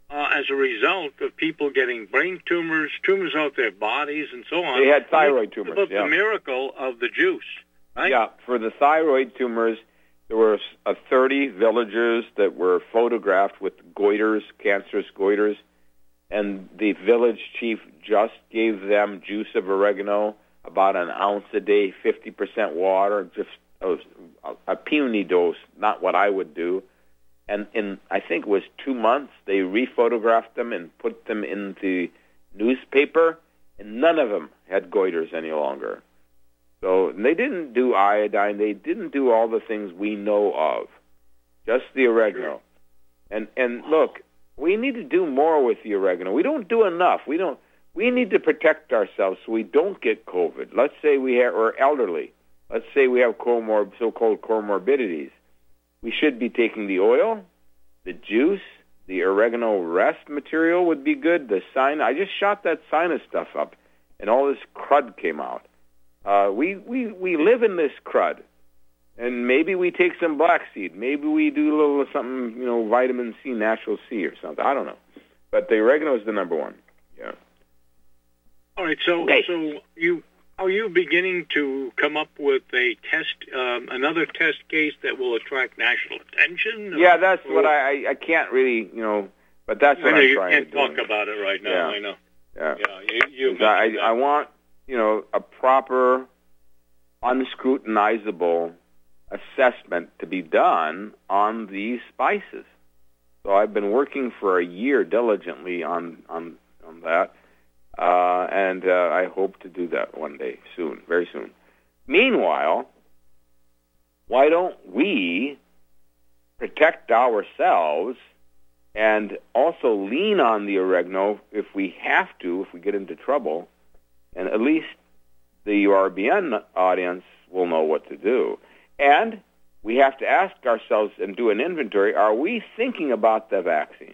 as a result of people getting brain tumors, tumors out their bodies, and so on. They had thyroid tumors. About the miracle of the juice, right? Yeah, for the thyroid tumors, there were 30 villagers that were photographed with goiters, cancerous goiters, and the village chief just gave them juice of oregano, about an ounce a day, 50% water, just a puny dose, not what I would do. And in, I think it was 2 months, they rephotographed them and put them in the newspaper, and none of them had goiters any longer. So they didn't do iodine. They didn't do all the things we know of, just the oregano. And look, we need to do more with the oregano. We don't do enough. We need to protect ourselves so we don't get COVID. Let's say we're elderly. Let's say we have so-called comorbidities. We should be taking the oil, the juice, the oregano rest material would be good. I just shot that sinus stuff up, and all this crud came out. We live in this crud, and maybe we take some black seed. Maybe we do a little something, vitamin C, natural C or something. I don't know. But the oregano is the number one. Yeah. All right. So are you beginning to come up with a test, another test case that will attract national attention? Yeah, that's what I can't really, but that's what I'm trying to do. You can't talk about it right now. Yeah. I know. Yeah. I want, a proper, unscrutinizable assessment to be done on these spices. So I've been working for a year diligently on that. And I hope to do that one day, soon, very soon. Meanwhile, why don't we protect ourselves and also lean on the oregano if we have to, if we get into trouble, and at least the URBN audience will know what to do. And we have to ask ourselves and do an inventory, are we thinking about the vaccine?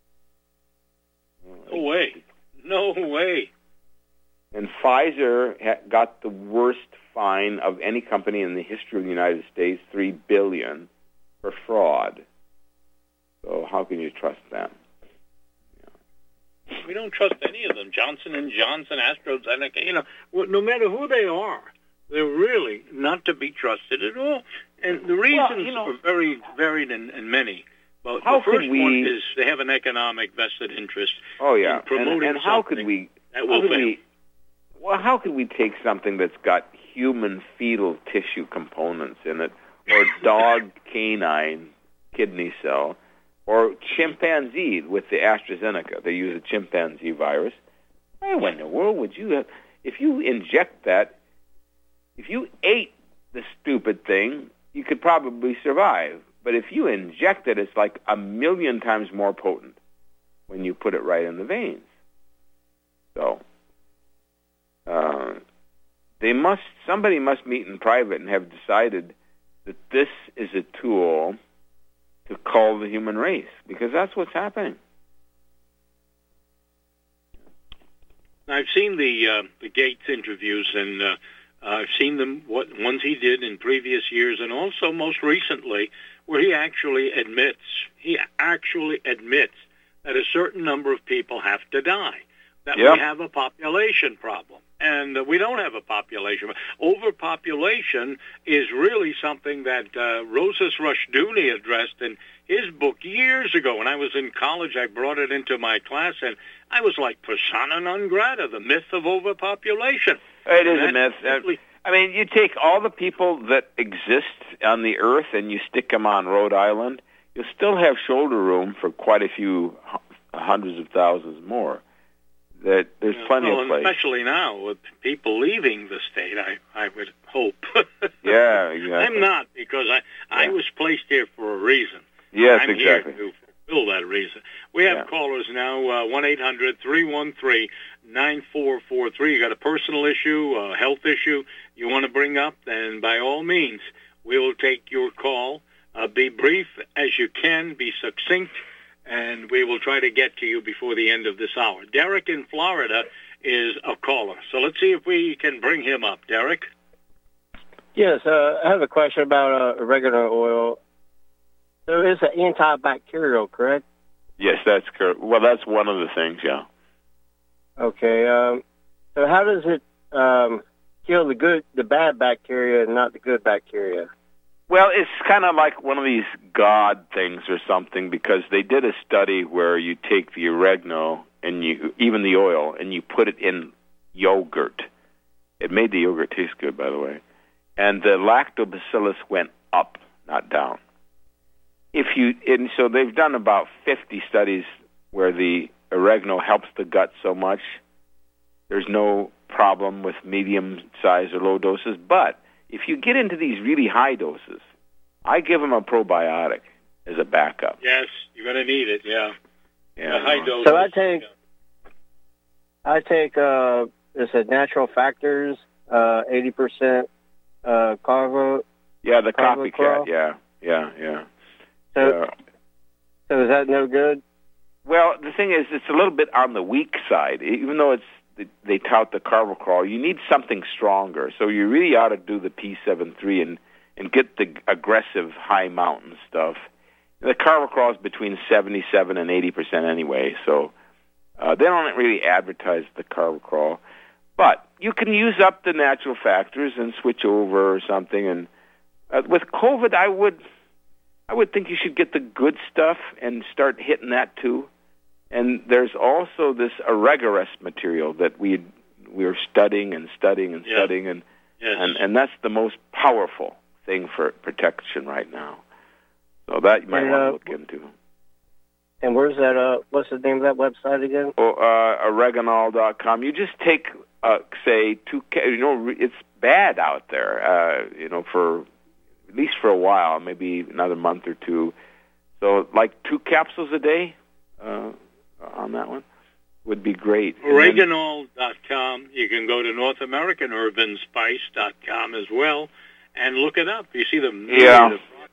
No way. And Pfizer got the worst fine of any company in the history of the United States, $3 billion, for fraud. So how can you trust them? We don't trust any of them. Johnson & Johnson, AstraZeneca, no matter who they are, they're really not to be trusted at all. And the reasons are very varied and many. But the first one is they have an economic vested interest in promoting and how could we take something that's got human fetal tissue components in it, or dog canine kidney cell, or chimpanzee with the AstraZeneca? They use a chimpanzee virus. Why in the world would you have, if you inject that, if you ate the stupid thing, you could probably survive. But if you inject it, it's like 1,000,000 times more potent when you put it right in the veins. So somebody must meet in private and have decided that this is a tool to cull the human race, because that's what's happening. I've seen the Gates interviews, and I've seen them ones he did in previous years, and also most recently, where he actually admits that a certain number of people have to die, that we have a population problem. And we don't have a population. Overpopulation is really something that Rosas Rushdoony addressed in his book years ago. When I was in college, I brought it into my class, and I was like persona non grata, the myth of overpopulation. It is a myth. I mean, you take all the people that exist on the earth and you stick them on Rhode Island, you'll still have shoulder room for quite a few hundreds of thousands more. That there's plenty of place. Especially now with people leaving the state, I would hope. Yeah, exactly. I'm not, because I was placed here for a reason. Yes, I'm exactly. here to fulfill that reason. We have callers now, 1-800-313-9443. You got a personal issue, a health issue you want to bring up, then by all means, we will take your call. Be brief as you can, be succinct, and we will try to get to you before the end of this hour. Derek in Florida is a caller, so let's see if we can bring him up. Derek? Yes, I have a question about oregano oil. So it's an antibacterial, correct? Yes, that's correct. Well, that's one of the things, yeah. Okay. So how does it kill the bad bacteria and not the good bacteria? Well, it's kind of like one of these God things or something, because they did a study where you take the oregano and even the oil, and you put it in yogurt. It made the yogurt taste good, by the way. And the lactobacillus went up, not down. So they've done about 50 studies where the oregano helps the gut so much. There's no problem with medium size or low doses. But if you get into these really high doses, I give them a probiotic as a backup. Yes, you're going to need it, yeah. Yeah. High dose. So I take it's a Natural Factors, 80% carbo. Yeah, the Carbo copycat. Crawl. Yeah. So is that no good? Well, the thing is, it's a little bit on the weak side. Even though they tout the Carvacrol, you need something stronger. So you really ought to do the P73 and get the aggressive high mountain stuff. The Carvacrol is between 77 and 80% anyway, so they don't really advertise the Carvacrol. But you can use up the Natural Factors and switch over or something. And with COVID, I would think you should get the good stuff and start hitting that too. And there's also this Oregarest material that we're studying, and that's the most powerful thing for protection right now. So that you might want to look into. And where's that? What's the name of that website again? Oreganol.com. You just take, say, 2. It's bad out there. For at least for a while, maybe another month or two. So, like 2 capsules a day on that one would be great. Oreganol.com. You can go to NorthAmericanUrbanSpice.com as well and look it up. You see the yeah.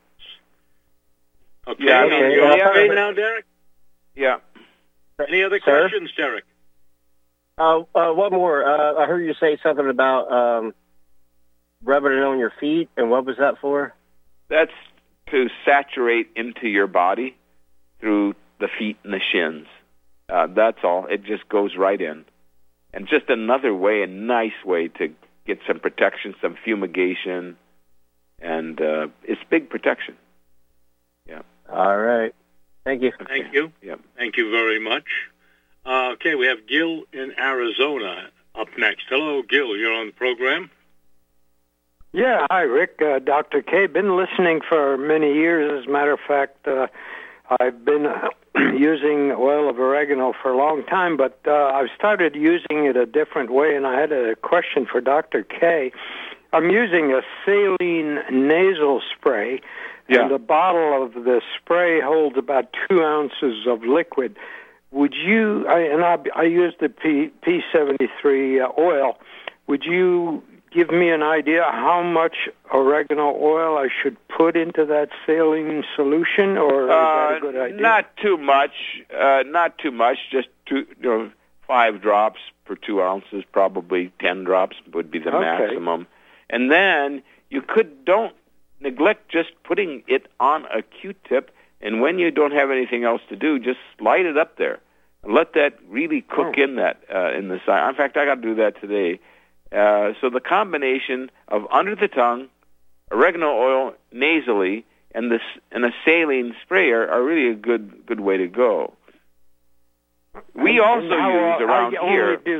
Okay. Yeah, You okay now, Derek? Yeah. Any other questions, Derek? One more. I heard you say something about rubbing it on your feet, and what was that for? That's to saturate into your body through the feet and the shins. That's all. It just goes right in. And just another way, a nice way to get some protection, some fumigation, and it's big protection. Yeah. All right. Thank you. Okay. Thank you. Yeah. Thank you very much. Okay, we have Gil in Arizona up next. Hello, Gil. You're on the program. Yeah, hi, Rick. Dr. K. Been listening for many years. As a matter of fact, I've been using oil of oregano for a long time, but I've started using it a different way, and I had a question for Dr. K. I'm using a saline nasal spray, and the bottle of the spray holds about 2 ounces of liquid. Would you, I use the P73 oil, would you give me an idea how much oregano oil I should put into that saline solution, or is that a good idea? Not too much. Just 5 drops per 2 ounces, probably 10 drops would be the maximum. And then don't neglect just putting it on a Q-tip, and when you don't have anything else to do, just slide it up there and let that really cook in the side. In fact, I got to do that today. So the combination of under the tongue, oregano oil nasally, and a saline sprayer are really a good way to go. We also use around here.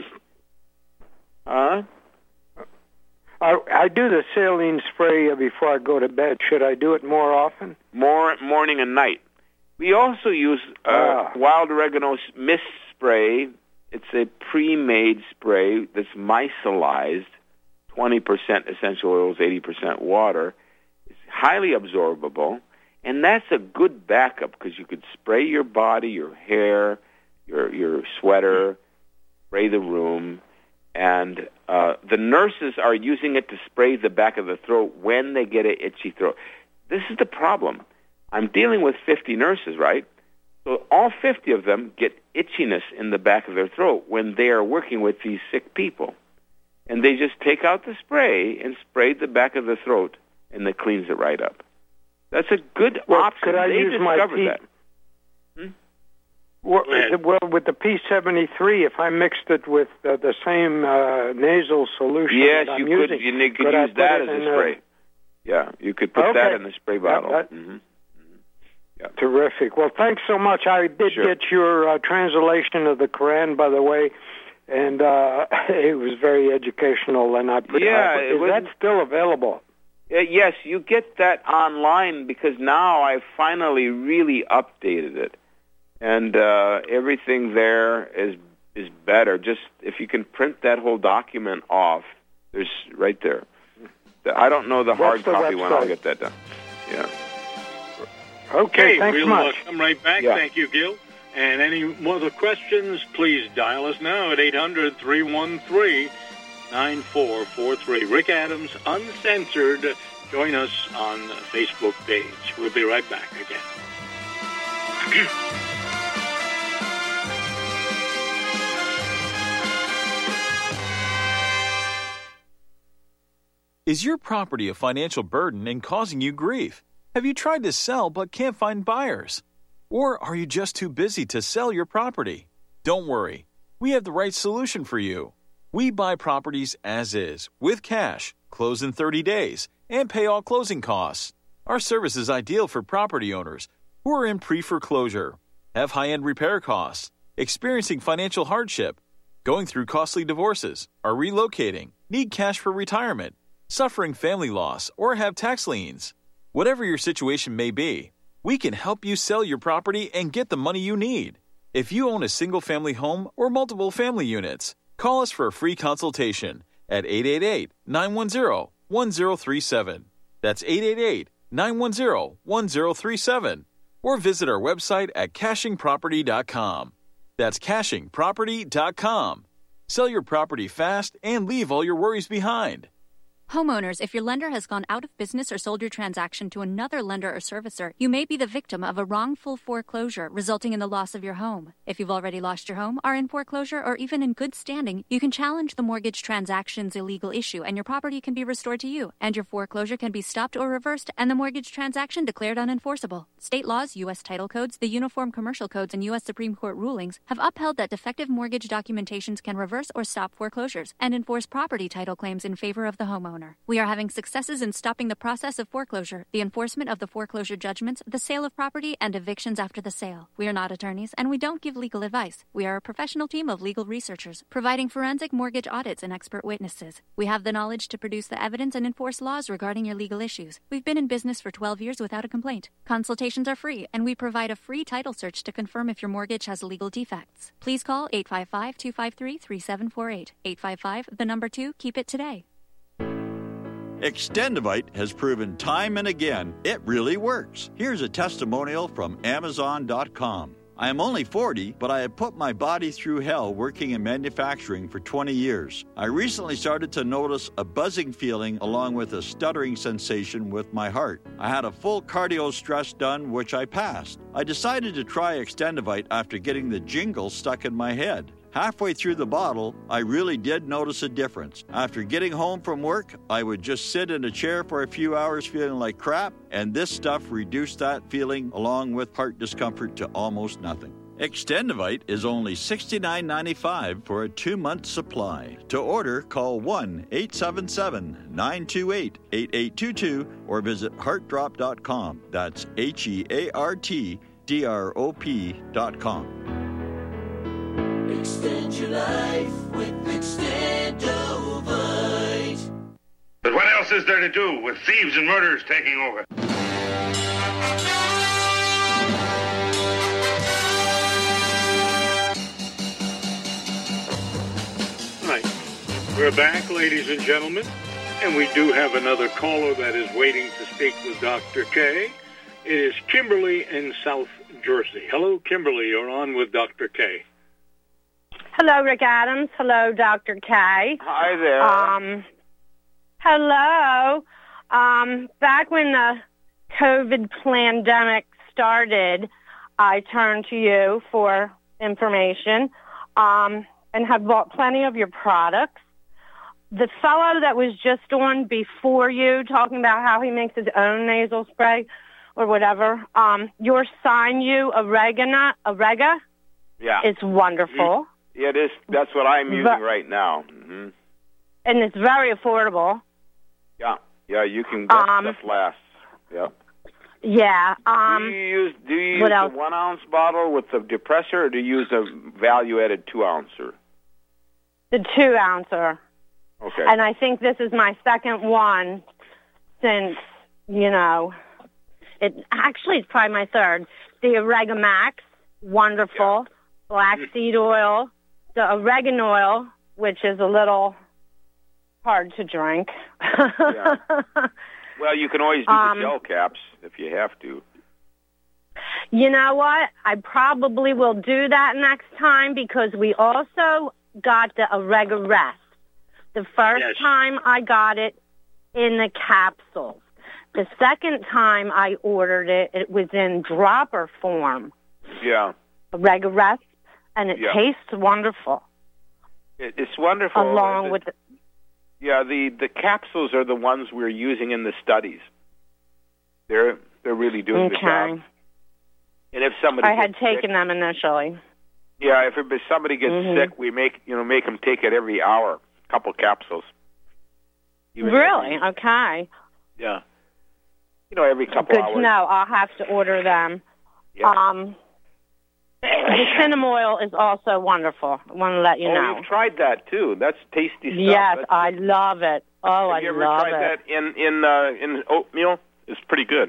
I do the saline spray before I go to bed. Should I do it more often? Morning and night. We also use wild oregano mist spray. It's a pre-made spray that's micellized, 20% essential oils, 80% water. It's highly absorbable, and that's a good backup because you could spray your body, your hair, your sweater, spray the room, and the nurses are using it to spray the back of the throat when they get an itchy throat. This is the problem. I'm dealing with 50 nurses, right? So all 50 of them get itchiness in the back of their throat when they are working with these sick people. And they just take out the spray and spray the back of the throat, and it cleans it right up. That's a good option. Could I they use discovered my that. Well, with the P73, if I mixed it with the same nasal solution yes, that I'm you using, could use that as a spray. Yeah, you could put that in the spray bottle. Yeah. Terrific. Well, thanks so much. I did get your translation of the Quran, by the way, and it was very educational. And is that still available? Yes, you get that online because now I finally really updated it, and everything there is better. Just if you can print that whole document off, there's right there. I don't know the hard copy when I'll get that done. Yeah. Okay, thanks we'll much. Come right back. Yeah. Thank you, Gil. And any other questions, please dial us now at 800-313-9443. Rick Adams, Uncensored. Join us on the Facebook page. We'll be right back again. Is your property a financial burden and causing you grief? Have you tried to sell but can't find buyers? Or are you just too busy to sell your property? Don't worry. We have the right solution for you. We buy properties as is, with cash, close in 30 days, and pay all closing costs. Our service is ideal for property owners who are in pre-foreclosure, have high-end repair costs, experiencing financial hardship, going through costly divorces, are relocating, need cash for retirement, suffering family loss, or have tax liens. Whatever your situation may be, we can help you sell your property and get the money you need. If you own a single-family home or multiple family units, call us for a free consultation at 888-910-1037. That's 888-910-1037. Or visit our website at cachingproperty.com. That's cachingproperty.com. Sell your property fast and leave all your worries behind. Homeowners, if your lender has gone out of business or sold your transaction to another lender or servicer, you may be the victim of a wrongful foreclosure, resulting in the loss of your home. If you've already lost your home, are in foreclosure, or even in good standing, you can challenge the mortgage transaction's illegal issue, and your property can be restored to you, and your foreclosure can be stopped or reversed, and the mortgage transaction declared unenforceable. State laws, U.S. title codes, the Uniform Commercial Codes, and U.S. Supreme Court rulings have upheld that defective mortgage documentations can reverse or stop foreclosures and enforce property title claims in favor of the homeowner. We are having successes in stopping the process of foreclosure, the enforcement of the foreclosure judgments, the sale of property, and evictions after the sale. We are not attorneys, and we don't give legal advice. We are a professional team of legal researchers, providing forensic mortgage audits and expert witnesses. We have the knowledge to produce the evidence and enforce laws regarding your legal issues. We've been in business for 12 years without a complaint. Consultations are free, and we provide a free title search to confirm if your mortgage has legal defects. Please call 855-253-3748. 855, 2, keep it today. Extendivite has proven time and again it really works. Here's a testimonial from Amazon.com. I am only 40, but I have put my body through hell working in manufacturing for 20 years. I recently started to notice a buzzing feeling along with a stuttering sensation with my heart. I had a full cardio stress done, which I passed. I decided to try Extendivite after getting the jingle stuck in my head. Halfway through the bottle, I really did notice a difference. After getting home from work, I would just sit in a chair for a few hours feeling like crap, and this stuff reduced that feeling along with heart discomfort to almost nothing. Extendivite is only $69.95 for a 2-month supply. To order, call 1-877-928-8822 or visit heartdrop.com. That's HEARTDROP.com. Extend your life with Extendovite. But what else is there to do with thieves and murderers taking over? Right. We're back, ladies and gentlemen, and we do have another caller that is waiting to speak with Dr. K. It is Kimberly in South Jersey. Hello, Kimberly. You're on with Dr. K. Hello, Rick Adams. Hello, Dr. K. Hi there. Hello. Back when the COVID pandemic started, I turned to you for information and have bought plenty of your products. The fellow that was just on before you, talking about how he makes his own nasal spray or whatever, your Sign You Orega, Yeah. It's wonderful. Yeah, it is. That's what I'm using right now. Mm-hmm. And it's very affordable. Yeah, you can. That stuff lasts. Yep. Yeah. Do you use the 1 ounce bottle with the depressor, or do you use a value-added 2 ouncer? The 2 ouncer. Okay. And I think this is my second one since, it's probably my third. The Oregamax, wonderful. Black seed oil. The oregano oil, which is a little hard to drink. Yeah. Well, you can always do the gel caps if you have to. You know what? I probably will do that next time because we also got the Oregarest. The first time I got it in the capsules. The second time I ordered it, it was in dropper form. Yeah. Oregarest, and it tastes wonderful. It's wonderful. Along with the capsules are the ones we're using in the studies. They're really doing the job. And if somebody I had taken them initially. Yeah, if somebody gets sick, we make them take it every hour, a couple capsules. Really? Okay. Yeah. Every couple hours. Good to know. I'll have to order them. Yeah. The cinnamon oil is also wonderful. I want to let you know. Oh, you've tried that too. That's tasty stuff. Yes, I love it. Oh, I love it. Have you ever tried that in oatmeal? It's pretty good.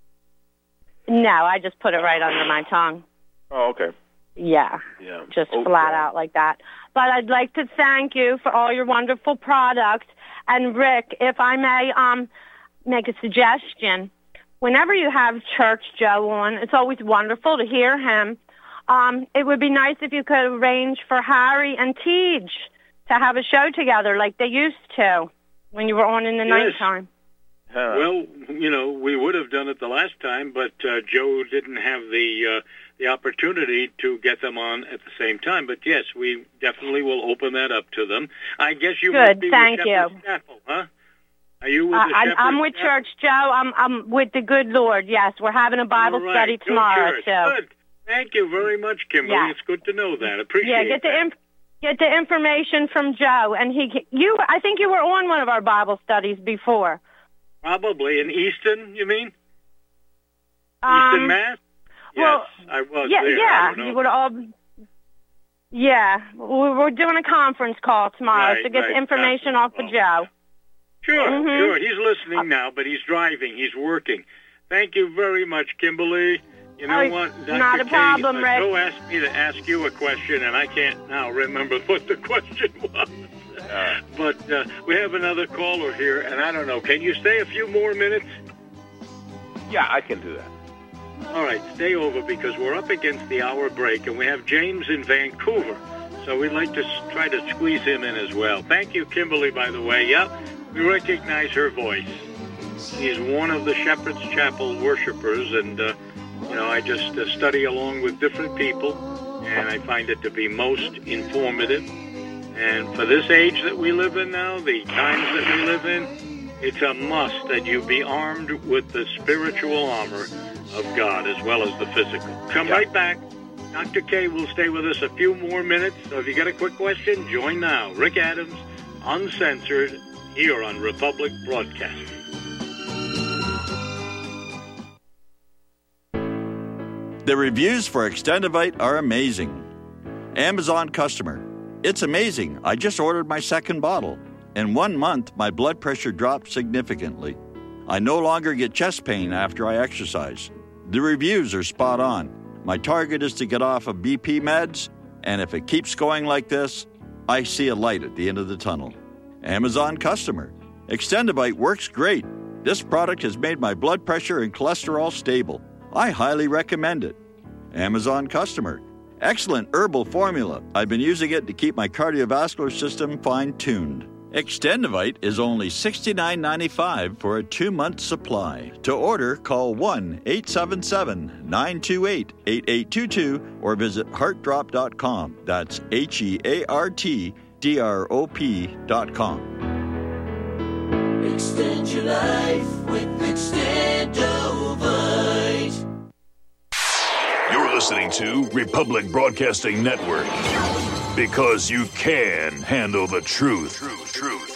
No, I just put it right under my tongue. Oh, okay. Yeah. Just flat out like that. But I'd like to thank you for all your wonderful products. And Rick, if I may make a suggestion, whenever you have Church Joe on, it's always wonderful to hear him. It would be nice if you could arrange for Harry and Tej to have a show together like they used to when you were on in the nighttime. Well, we would have done it the last time, but Joe didn't have the opportunity to get them on at the same time. But yes, we definitely will open that up to them. I guess you must be thank with you. Shepherd's Chapel, huh? Are you with the Shepherd's I'm with Church Joe. I'm with the good Lord. Yes, we're having a Bible study tomorrow too. Good. Thank you very much, Kimberly. Yeah. It's good to know that. Appreciate that. Get the information from Joe, and I think you were on one of our Bible studies before. Probably in Easton, you mean? Easton, Mass? Well, yes, I was yeah, there. yeah. I don't know. You would all. Yeah, we're doing a conference call tomorrow, so get the information off of Joe. Sure, sure. He's listening now, but he's driving. He's working. Thank you very much, Kimberly. You know what, Dr. Not a problem, Rick. Joe asked me to ask you a question, and I can't now remember what the question was. But we have another caller here, and I don't know. Can you stay a few more minutes? Yeah, I can do that. All right, stay over because we're up against the hour break, and we have James in Vancouver. So we'd like to try to squeeze him in as well. Thank you, Kimberly, by the way. Yep, we recognize her voice. She's one of the Shepherd's Chapel worshipers, and I just study along with different people, and I find it to be most informative. And for this age that we live in now, the times that we live in, it's a must that you be armed with the spiritual armor of God as well as the physical. Come right back. Dr. K will stay with us a few more minutes, so if you got a quick question, join now. Rick Adams, Uncensored, here on Republic Broadcasting. The reviews for Extendivite are amazing. Amazon customer. It's amazing. I just ordered my second bottle. In 1 month, my blood pressure dropped significantly. I no longer get chest pain after I exercise. The reviews are spot on. My target is to get off of BP meds, and if it keeps going like this, I see a light at the end of the tunnel. Amazon customer. Extendivite works great. This product has made my blood pressure and cholesterol stable. I highly recommend it. Amazon customer. Excellent herbal formula. I've been using it to keep my cardiovascular system fine-tuned. Extendivite is only $69.95 for a 2-month supply. To order, call 1-877-928-8822 or visit heartdrop.com. That's HEARTDROP.com. Extend your life with Extendovite. You're listening listening to Republic Broadcasting Network. Because you can handle the truth.